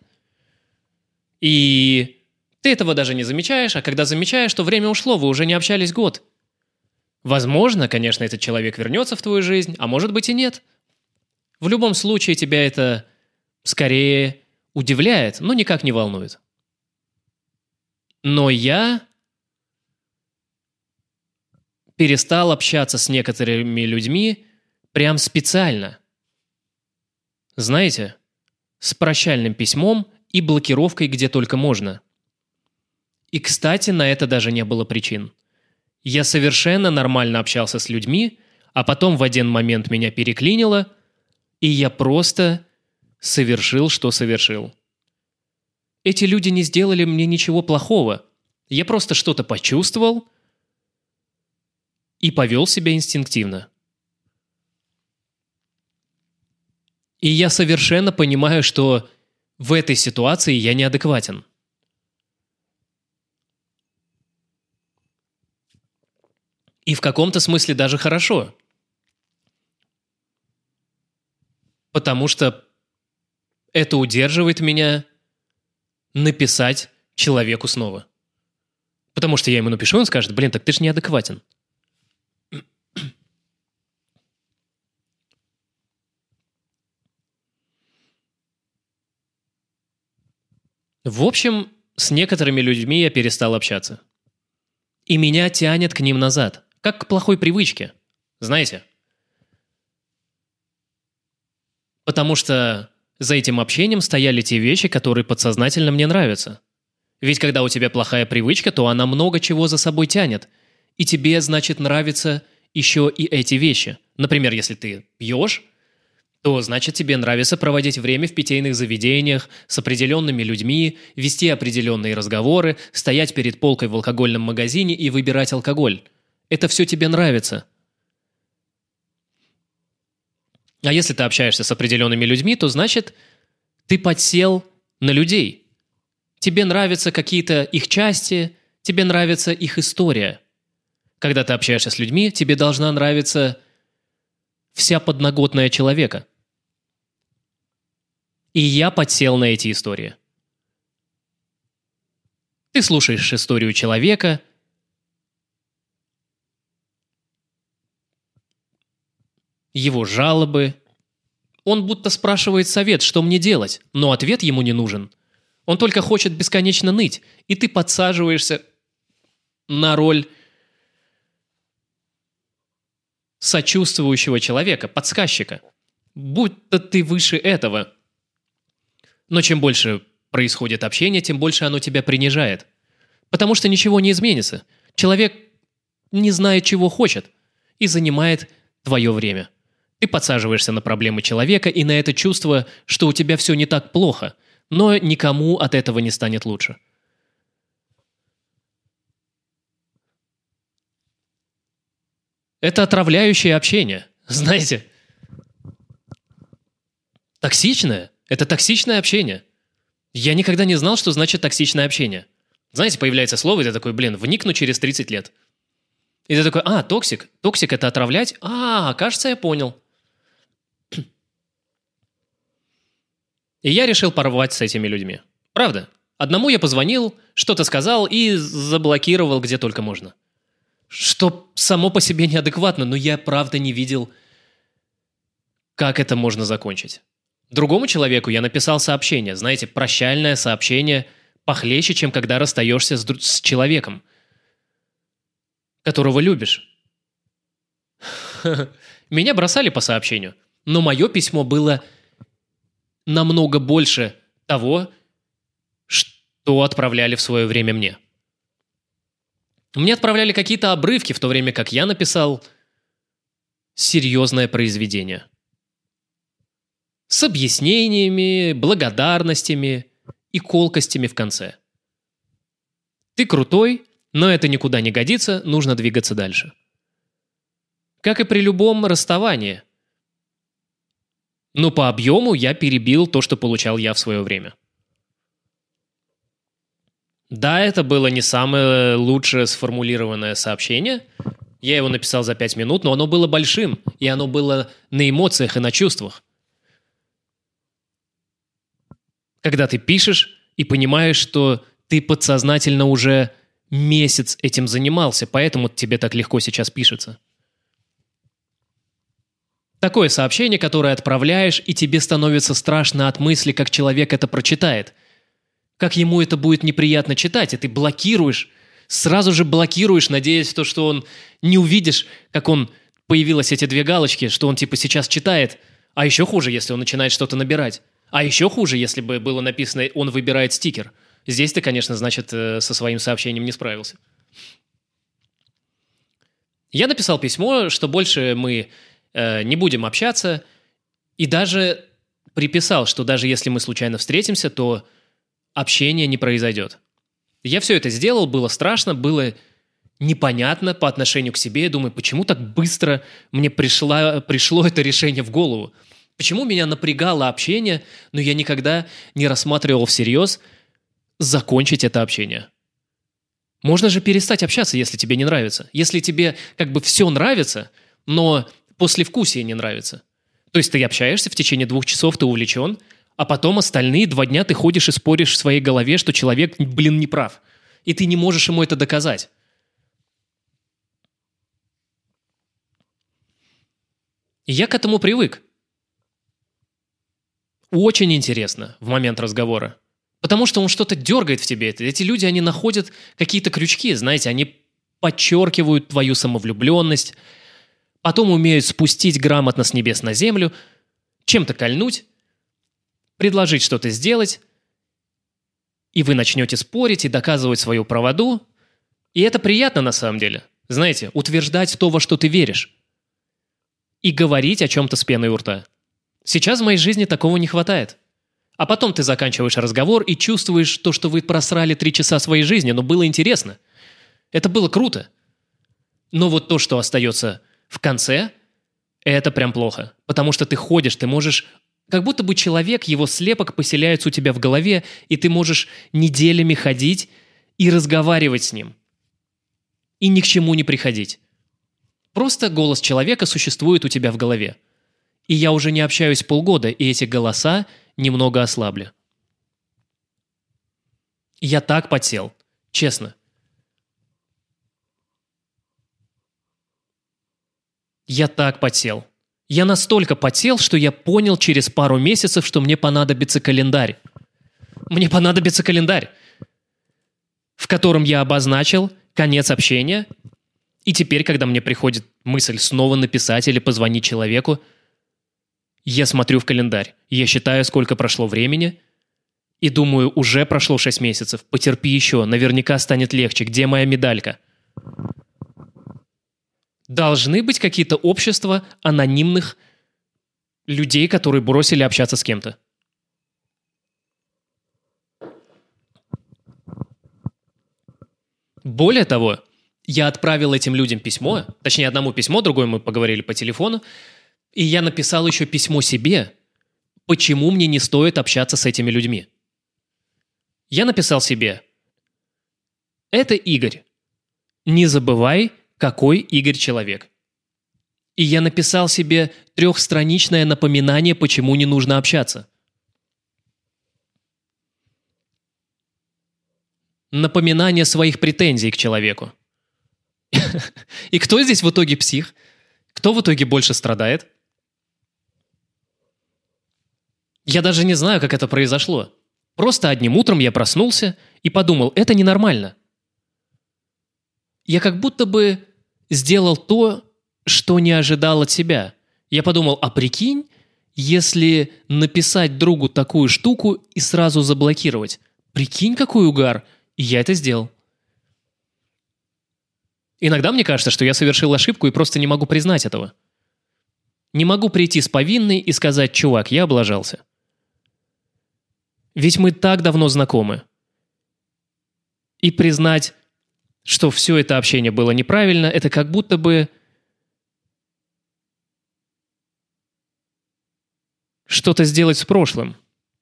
И ты этого даже не замечаешь, а когда замечаешь, то время ушло, вы уже не общались год. Возможно, конечно, этот человек вернется в твою жизнь, а может быть и нет. В любом случае тебя это скорее удивляет, но никак не волнует. Но я перестал общаться с некоторыми людьми прям специально. Знаете, с прощальным письмом и блокировкой где только можно. И, кстати, на это даже не было причин. Я совершенно нормально общался с людьми, а потом в один момент меня переклинило, и я просто совершил, что совершил. Эти люди не сделали мне ничего плохого. Я просто что-то почувствовал и повел себя инстинктивно. И я совершенно понимаю, что в этой ситуации я неадекватен. И в каком-то смысле даже хорошо. Потому что это удерживает меня написать человеку снова. Потому что я ему напишу, он скажет: блин, так ты же неадекватен. В общем, с некоторыми людьми я перестал общаться. И меня тянет к ним назад, как к плохой привычке. Знаете? Потому что за этим общением стояли те вещи, которые подсознательно мне нравятся. Ведь когда у тебя плохая привычка, то она много чего за собой тянет. И тебе, значит, нравится еще и эти вещи. Например, если ты пьешь, то значит тебе нравится проводить время в питейных заведениях с определенными людьми, вести определенные разговоры, стоять перед полкой в алкогольном магазине и выбирать алкоголь. Это все тебе нравится. А если ты общаешься с определенными людьми, то значит ты подсел на людей. Тебе нравятся какие-то их части, тебе нравится их история. Когда ты общаешься с людьми, тебе должна нравиться вся подноготная человека. И я подсел на эти истории. Ты слушаешь историю человека, его жалобы. Он будто спрашивает совет, что мне делать, но ответ ему не нужен. Он только хочет бесконечно ныть, и ты подсаживаешься на роль сочувствующего человека, подсказчика. Будто ты выше этого. Но чем больше происходит общение, тем больше оно тебя принижает. Потому что ничего не изменится. Человек не знает, чего хочет, и занимает твое время. Ты подсаживаешься на проблемы человека и на это чувство, что у тебя все не так плохо, но никому от этого не станет лучше. Это отравляющее общение, знаете. Токсичное. Это токсичное общение. Я никогда не знал, что значит токсичное общение. Знаете, появляется слово, и ты такой, вникну через 30 лет. И ты такой, токсик. Токсик – это отравлять? Кажется, я понял. И я решил порвать с этими людьми. Правда. Одному я позвонил, что-то сказал и заблокировал где только можно. Что само по себе неадекватно, но я правда не видел, как это можно закончить. Другому человеку я написал сообщение, знаете, прощальное сообщение, похлеще, чем когда расстаешься с человеком, которого любишь. Меня бросали по сообщению, но мое письмо было намного больше того, что отправляли в свое время мне. Мне отправляли какие-то обрывки, в то время как я написал серьезное произведение. С объяснениями, благодарностями и колкостями в конце. Ты крутой, но это никуда не годится, нужно двигаться дальше. Как и при любом расставании. Но по объему я перебил то, что получал я в свое время. Да, это было не самое лучшее сформулированное сообщение. Я его написал за 5 минут, но оно было большим, и оно было на эмоциях и на чувствах. Когда ты пишешь и понимаешь, что ты подсознательно уже месяц этим занимался, поэтому тебе так легко сейчас пишется. Такое сообщение, которое отправляешь, и тебе становится страшно от мысли, как человек это прочитает. Как ему это будет неприятно читать, и ты блокируешь, сразу же блокируешь, надеясь в то, что он не увидишь, как он появилось эти 2 галочки, что он типа сейчас читает, а еще хуже, если он начинает что-то набирать. А еще хуже, если бы было написано «он выбирает стикер». Здесь ты, конечно, значит, со своим сообщением не справился. Я написал письмо, что больше мы не будем общаться, и даже приписал, что даже если мы случайно встретимся, то общение не произойдет. Я все это сделал, было страшно, было непонятно по отношению к себе. Я думаю, почему так быстро мне пришло это решение в голову? Почему меня напрягало общение, но я никогда не рассматривал всерьез закончить это общение? Можно же перестать общаться, если тебе не нравится. Если тебе как бы все нравится, но послевкусие не нравится. То есть ты общаешься в течение 2 часов, ты увлечен, а потом остальные 2 дня ты ходишь и споришь в своей голове, что человек, не прав. И ты не можешь ему это доказать. И я к этому привык. Очень интересно в момент разговора. Потому что он что-то дергает в тебе. Эти люди, они находят какие-то крючки, знаете, они подчеркивают твою самовлюбленность, потом умеют спустить грамотно с небес на землю, чем-то кольнуть, предложить что-то сделать, и вы начнете спорить и доказывать свою правоту, и это приятно на самом деле. Знаете, утверждать то, во что ты веришь. И говорить о чем-то с пеной у рта. Сейчас в моей жизни такого не хватает. А потом ты заканчиваешь разговор и чувствуешь то, что вы просрали 3 часа своей жизни, но было интересно. Это было круто. Но вот то, что остается в конце, это прям плохо. Потому что ты ходишь, ты можешь... Как будто бы человек, его слепок поселяется у тебя в голове, и ты можешь неделями ходить и разговаривать с ним. И ни к чему не приходить. Просто голос человека существует у тебя в голове. И я уже не общаюсь полгода, и эти голоса немного ослабли. Я так подсел. Честно. Я так подсел. Я настолько потел, что я понял через пару месяцев, что мне понадобится календарь. Мне понадобится календарь, в котором я обозначил конец общения, и теперь, когда мне приходит мысль снова написать или позвонить человеку, я смотрю в календарь, я считаю, сколько прошло времени, и думаю, уже прошло 6 месяцев, потерпи еще, наверняка станет легче, где моя медалька? Должны быть какие-то общества анонимных людей, которые бросили общаться с кем-то. Более того, я отправил этим людям письмо, точнее, одному письмо, другое мы поговорили по телефону, и я написал еще письмо себе, почему мне не стоит общаться с этими людьми. Я написал себе: «Это Игорь. Не забывай, какой Игорь человек». И я написал себе 3-страничное напоминание, почему не нужно общаться. Напоминание своих претензий к человеку. И кто здесь в итоге псих? Кто в итоге больше страдает? Я даже не знаю, как это произошло. Просто одним утром я проснулся и подумал, это ненормально. Я как будто бы сделал то, что не ожидал от себя. Я подумал, а прикинь, если написать другу такую штуку и сразу заблокировать. Прикинь, какой угар. И я это сделал. Иногда мне кажется, что я совершил ошибку и просто не могу признать этого. Не могу прийти с повинной и сказать, чувак, я облажался. Ведь мы так давно знакомы. И признать, что все это общение было неправильно, это как будто бы что-то сделать с прошлым.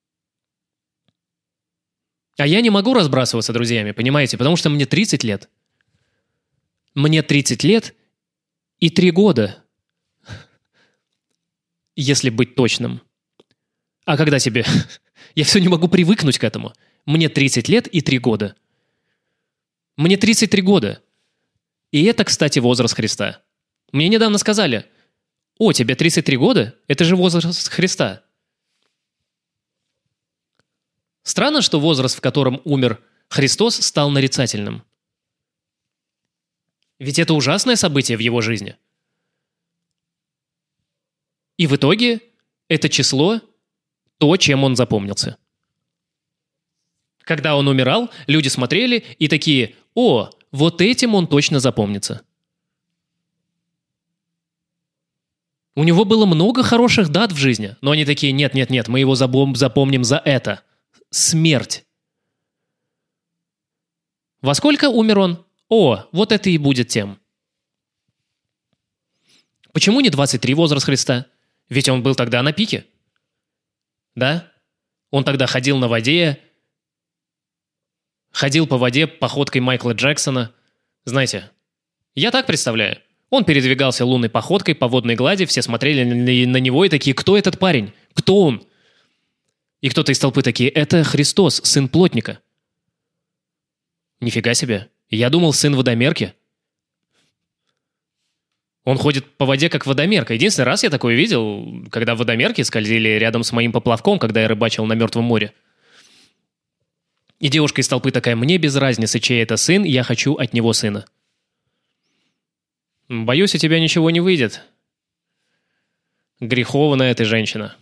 А я не могу разбрасываться друзьями, понимаете, потому что мне 30 лет. Мне 30 лет и 3 года, если быть точным. А когда тебе... Я все не могу привыкнуть к этому. Мне 30 лет и 3 года. Мне 33 года. И это, кстати, возраст Христа. Мне недавно сказали, о, тебе 33 года? Это же возраст Христа. Странно, что возраст, в котором умер Христос, стал нарицательным. Ведь это ужасное событие в его жизни. И в итоге это число то, чем он запомнился. Когда он умирал, люди смотрели и такие, о, вот этим он точно запомнится. У него было много хороших дат в жизни, но они такие, нет, мы его запомним за это. Смерть. Во сколько умер он? О, вот это и будет тем. Почему не 23 возраст Христа? Ведь он был тогда на пике. Да? Он тогда ходил на воде, ходил по воде походкой Майкла Джексона. Знаете, я так представляю. Он передвигался лунной походкой по водной глади, все смотрели на него и такие, кто этот парень? Кто он? И кто-то из толпы такие, это Христос, сын плотника. Нифига себе. Я думал, сын водомерки. Он ходит по воде, как водомерка. Единственный раз я такое видел, когда водомерки скользили рядом с моим поплавком, когда я рыбачил на Мертвом море. И девушка из толпы такая, мне без разницы, чей это сын, я хочу от него сына. Боюсь, у тебя ничего не выйдет. Греховная ты женщина.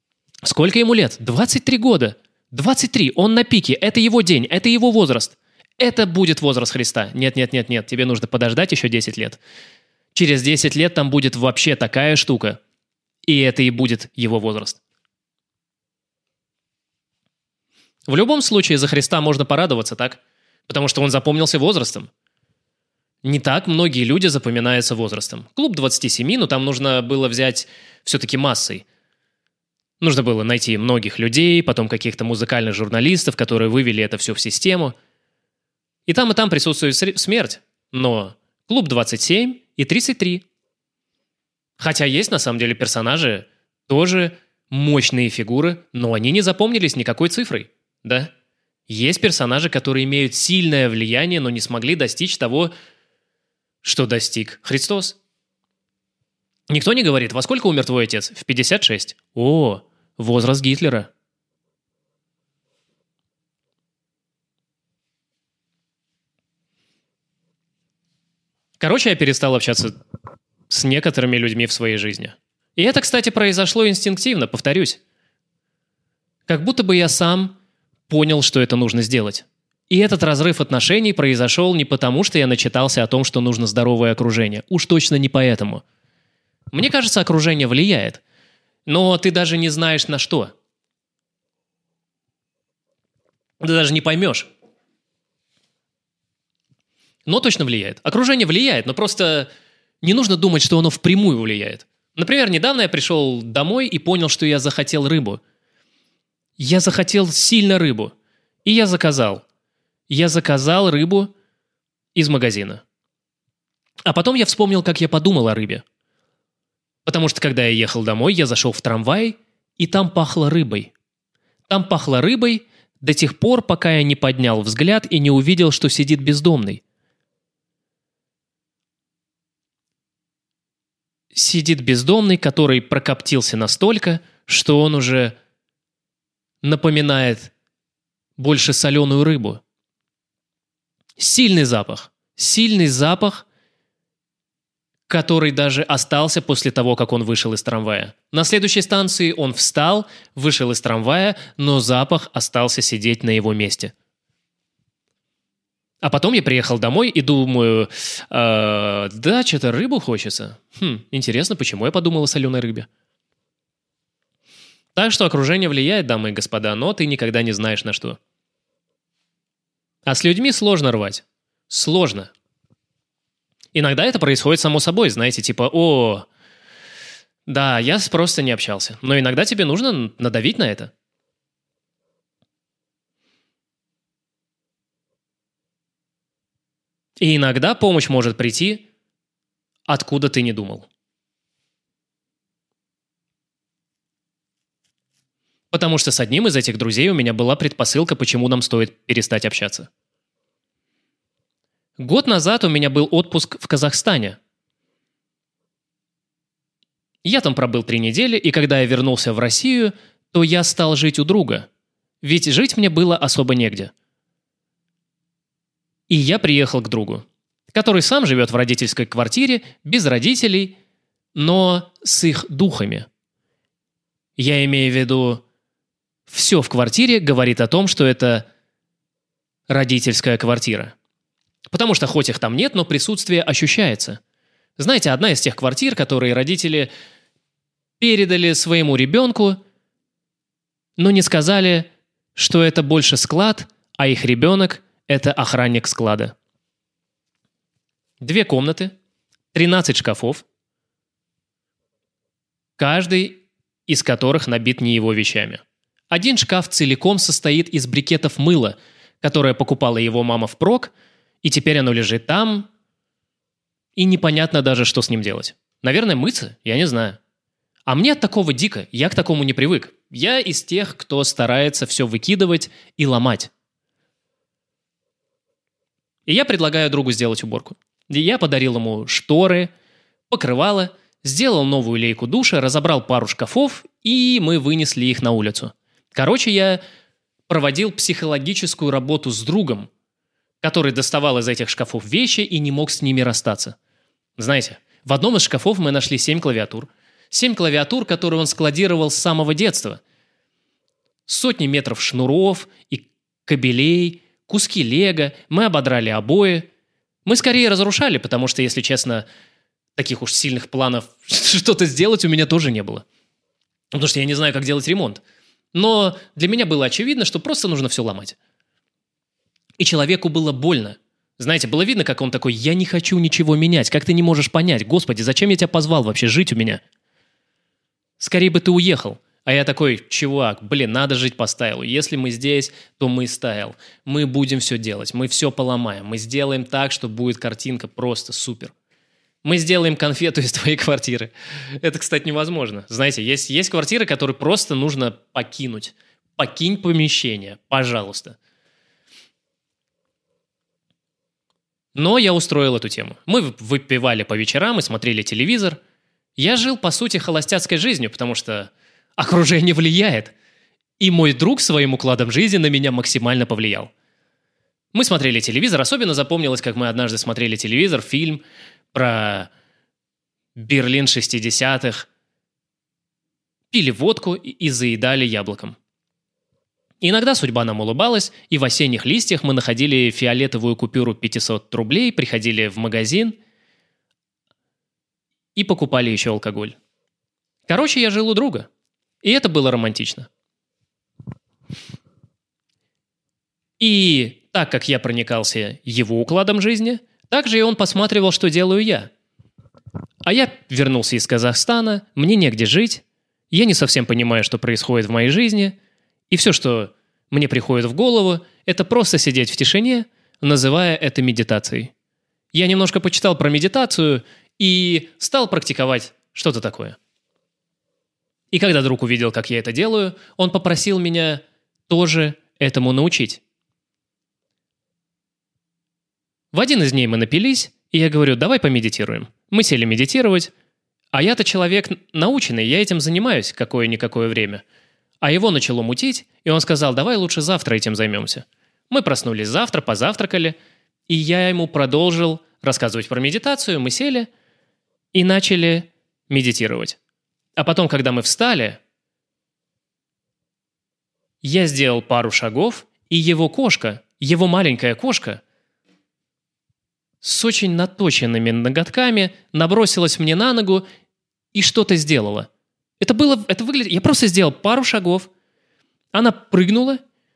Сколько ему лет? 23 года. 23, он на пике, это его день, это его возраст. это будет возраст Христа. Нет, нет, нет, нет, тебе нужно подождать еще 10 лет. Через 10 лет там будет вообще такая штука, и это и будет его возраст. В любом случае, за Христа можно порадоваться, так? Потому что он запомнился возрастом. Не так многие люди запоминаются возрастом. Клуб 27, но там нужно было взять все-таки массой. Нужно было найти многих людей, потом каких-то музыкальных журналистов, которые вывели это все в систему. И там присутствует смерть. Но клуб 27 и 33. Хотя есть на самом деле персонажи, тоже мощные фигуры, но они не запомнились никакой цифрой. Да? Есть персонажи, которые имеют сильное влияние, но не смогли достичь того, что достиг Христос. Никто не говорит, во сколько умер твой отец? В 56. О, возраст Гитлера. Короче, я перестал общаться с некоторыми людьми в своей жизни. И это, кстати, произошло инстинктивно, повторюсь. Как будто бы я сам понял, что это нужно сделать. И этот разрыв отношений произошел не потому, что я начитался о том, что нужно здоровое окружение. Уж точно не поэтому. Мне кажется, окружение влияет. Но ты даже не знаешь на что. Ты даже не поймешь. Но точно влияет. Окружение влияет, но просто не нужно думать, что оно впрямую влияет. Например, недавно я пришел домой и понял, что я захотел рыбу. Я захотел сильно рыбу. И я заказал. Я заказал рыбу из магазина. А потом я вспомнил, как я подумал о рыбе. Потому что, когда я ехал домой, я зашел в трамвай, и там пахло рыбой. Там пахло рыбой до тех пор, пока я не поднял взгляд и не увидел, что сидит бездомный. Сидит бездомный, который прокоптился настолько, что он уже напоминает больше соленую рыбу. Сильный запах, который даже остался после того, как он вышел из трамвая. На следующей станции он встал, вышел из трамвая, но запах остался сидеть на его месте. А потом я приехал домой и думаю, да, что-то рыбу хочется. Интересно, почему я подумал о соленой рыбе? Так что окружение влияет, дамы и господа, но ты никогда не знаешь на что. А с людьми сложно рвать. Сложно. Иногда это происходит само собой, знаете, типа, да, я просто не общался. Но иногда тебе нужно надавить на это. И иногда помощь может прийти, откуда ты не думал. Потому что с одним из этих друзей у меня была предпосылка, почему нам стоит перестать общаться. Год назад у меня был отпуск в Казахстане. Я там пробыл 3 недели, и когда я вернулся в Россию, то я стал жить у друга. Ведь жить мне было особо негде. И я приехал к другу, который сам живет в родительской квартире, без родителей, но с их духами. Я имею в виду, все в квартире говорит о том, что это родительская квартира. Потому что хоть их там нет, но присутствие ощущается. Знаете, одна из тех квартир, которые родители передали своему ребенку, но не сказали, что это больше склад, а их ребенок – это охранник склада. 2 комнаты, 13 шкафов, каждый из которых набит не его вещами. Один шкаф целиком состоит из брикетов мыла, которое покупала его мама впрок, и теперь оно лежит там, и непонятно даже, что с ним делать. Наверное, мыться? Я не знаю. А мне от такого дико, я к такому не привык. Я из тех, кто старается все выкидывать и ломать. И я предлагаю другу сделать уборку. И я подарил ему шторы, покрывало, сделал новую лейку душа, разобрал пару шкафов, и мы вынесли их на улицу. Короче, я проводил психологическую работу с другом, который доставал из этих шкафов вещи и не мог с ними расстаться. Знаете, в одном из шкафов мы нашли 7 клавиатур. 7 клавиатур, которые он складировал с самого детства. Сотни метров шнуров и кабелей, куски лего, мы ободрали обои. Мы скорее разрушали, потому что, если честно, таких уж сильных планов что-то сделать у меня тоже не было. Потому что я не знаю, как делать ремонт. Но для меня было очевидно, что просто нужно все ломать. И человеку было больно. Знаете, было видно, как он такой: «Я не хочу ничего менять, как ты не можешь понять? Господи, зачем я тебя позвал вообще жить у меня? Скорее бы ты уехал». А я такой: чувак, надо жить по стайлу. Если мы здесь, то мы стайл. Мы будем все делать, мы все поломаем. Мы сделаем так, что будет картинка просто супер. Мы сделаем конфету из твоей квартиры. Это, кстати, невозможно. Знаете, есть квартиры, которые просто нужно покинуть. Покинь помещение, пожалуйста. Но я устроил эту тему. Мы выпивали по вечерам и смотрели телевизор. Я жил, по сути, холостяцкой жизнью, потому что окружение влияет. И мой друг своим укладом жизни на меня максимально повлиял. Мы смотрели телевизор. Особенно запомнилось, как мы однажды смотрели телевизор, фильм про Берлин 60-х. Пили водку и заедали яблоком. Иногда судьба нам улыбалась, и в «Осенних листьях» мы находили фиолетовую купюру 500 рублей, приходили в магазин и покупали еще алкоголь. Короче, я жил у друга. И это было романтично. И так как я проникался его укладом жизни, так же и он посматривал, что делаю я. А я вернулся из Казахстана, мне негде жить, я не совсем понимаю, что происходит в моей жизни, и все, что мне приходит в голову, это просто сидеть в тишине, называя это медитацией. Я немножко почитал про медитацию и стал практиковать что-то такое. И когда друг увидел, как я это делаю, он попросил меня тоже этому научить. В один из дней мы напились, и я говорю: давай помедитируем. Мы сели медитировать, а я-то человек наученный, я этим занимаюсь какое-никакое время. А его начало мутить, и он сказал: давай лучше завтра этим займемся. Мы проснулись завтра, позавтракали, и я ему продолжил рассказывать про медитацию, мы сели и начали медитировать. А потом, когда мы встали, я сделал пару шагов, и его кошка, его маленькая кошка, с очень наточенными ноготками набросилась мне на ногу и что-то сделала. Это выглядит... Я просто сделал пару шагов, она прыгнула,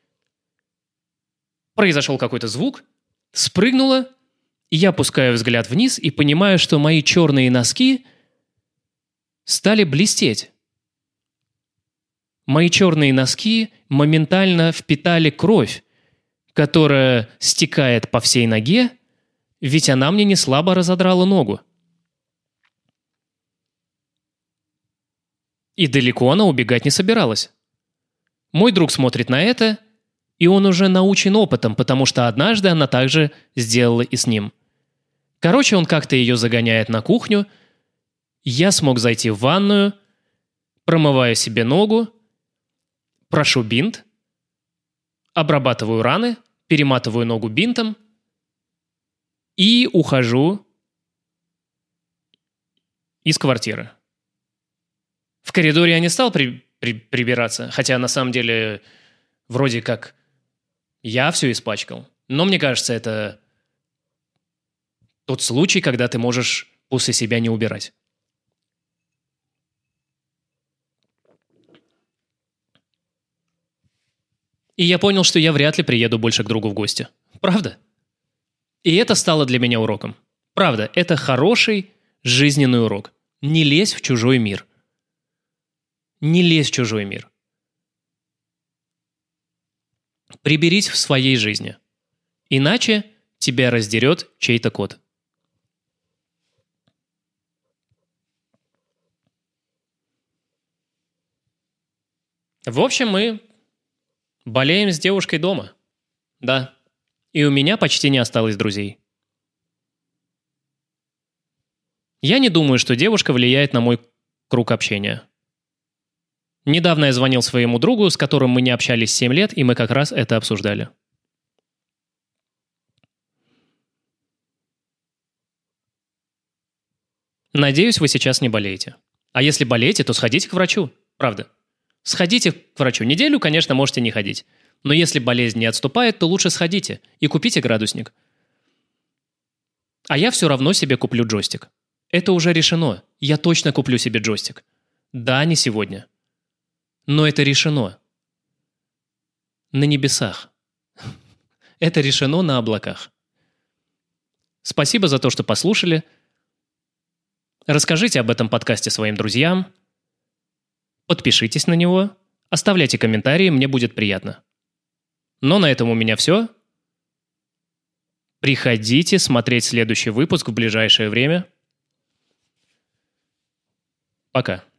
произошел какой-то звук, спрыгнула, и я опускаю взгляд вниз и понимаю, что мои черные носки стали блестеть. Мои черные носки моментально впитали кровь, которая стекает по всей ноге, ведь она мне не слабо разодрала ногу. И далеко она убегать не собиралась. Мой друг смотрит на это, и он уже научен опытом, потому что однажды она также сделала и с ним. Короче, он как-то ее загоняет на кухню, я смог зайти в ванную, промываю себе ногу, прошу бинт, обрабатываю раны, перематываю ногу бинтом и ухожу из квартиры. В коридоре я не стал прибираться, хотя на самом деле вроде как я все испачкал. Но мне кажется, это тот случай, когда ты можешь после себя не убирать. И я понял, что я вряд ли приеду больше к другу в гости. Правда? И это стало для меня уроком. Правда, это хороший жизненный урок. Не лезь в чужой мир. Не лезь в чужой мир. Приберись в своей жизни. Иначе тебя раздерет чей-то кот. В общем, мы болеем с девушкой дома. Да. И у меня почти не осталось друзей. Я не думаю, что девушка влияет на мой круг общения. Недавно я звонил своему другу, с которым мы не общались 7 лет, и мы как раз это обсуждали. Надеюсь, вы сейчас не болеете. А если болеете, то сходите к врачу. Правда. Сходите к врачу. Неделю, конечно, можете не ходить. Но если болезнь не отступает, то лучше сходите и купите градусник. А я все равно себе куплю джойстик. Это уже решено. Я точно куплю себе джойстик. Да, не сегодня. Но это решено. На небесах. Это решено на облаках. Спасибо за то, что послушали. Расскажите об этом подкасте своим друзьям. Подпишитесь на него. Оставляйте комментарии, мне будет приятно. Но на этом у меня все. Приходите смотреть следующий выпуск в ближайшее время. Пока.